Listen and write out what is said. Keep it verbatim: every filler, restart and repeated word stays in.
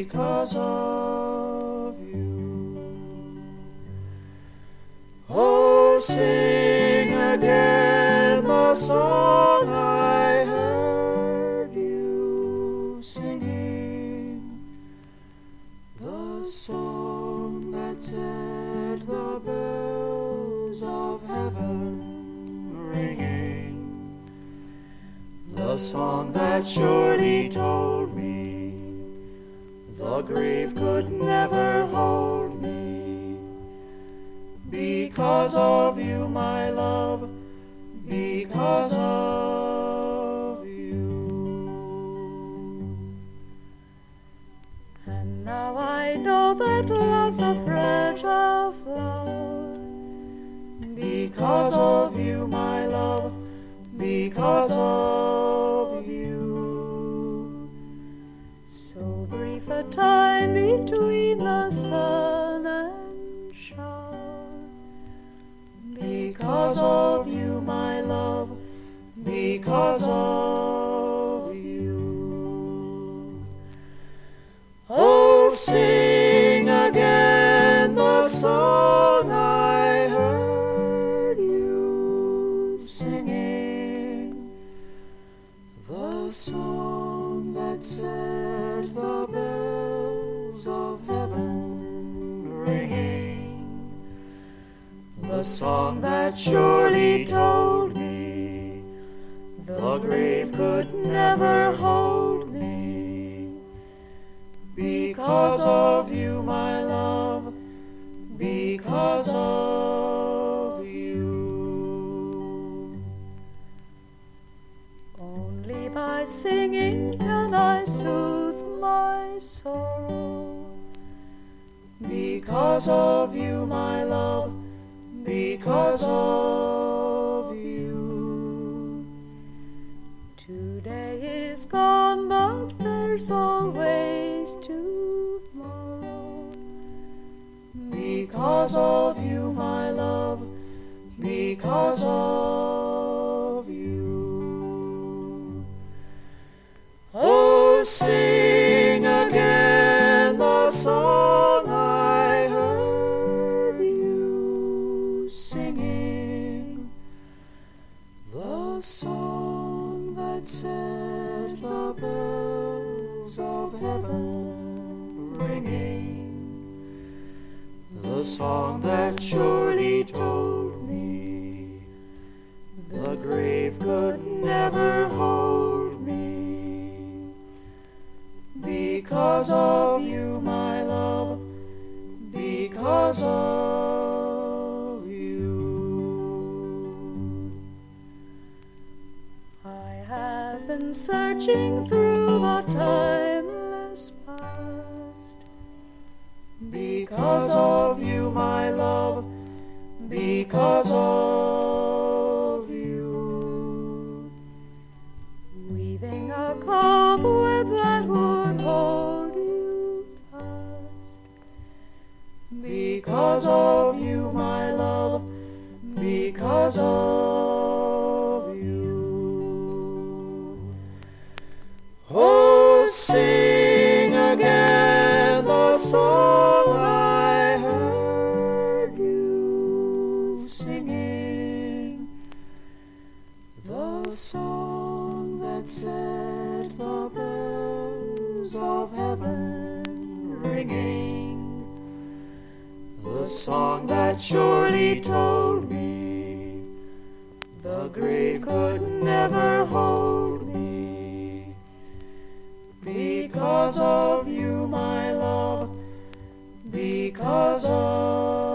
because of you. Oh, sing again the song I heard you singing, the song that set the bells of heaven ringing, the song that surely told me the grave could never hold me. Because of you, my love, because of you. And now I know that love's a fragile flower. Because of you, my love, because of you. So brief a time between the sun and shower. Because of you, my love, because of you. Oh, sing again the song I heard you singing, the song that set the bells of heaven ringing, the song that surely told me the grave could never hold me. Because of you, my love, because of you. Only by singing can I soothe my sorrow. Because of you, my love, because of you. Today is gone, but there's always tomorrow. Because of you, my love, because of you. Oh, sing again the song I heard you singing, the song that set the bells of heaven ringing, the song that surely told me the grave could never hold me. Because of you, my love, because of you. I have been searching through the timeless past. Because of you, my love, because of you. Weaving a cobweb that would hold you fast. Because of you, my love, because of you. Oh, sing again the song I heard you singing, the song that set the bells of heaven ringing, the song that surely told me the grave could never hold me. Because of you, my love, because of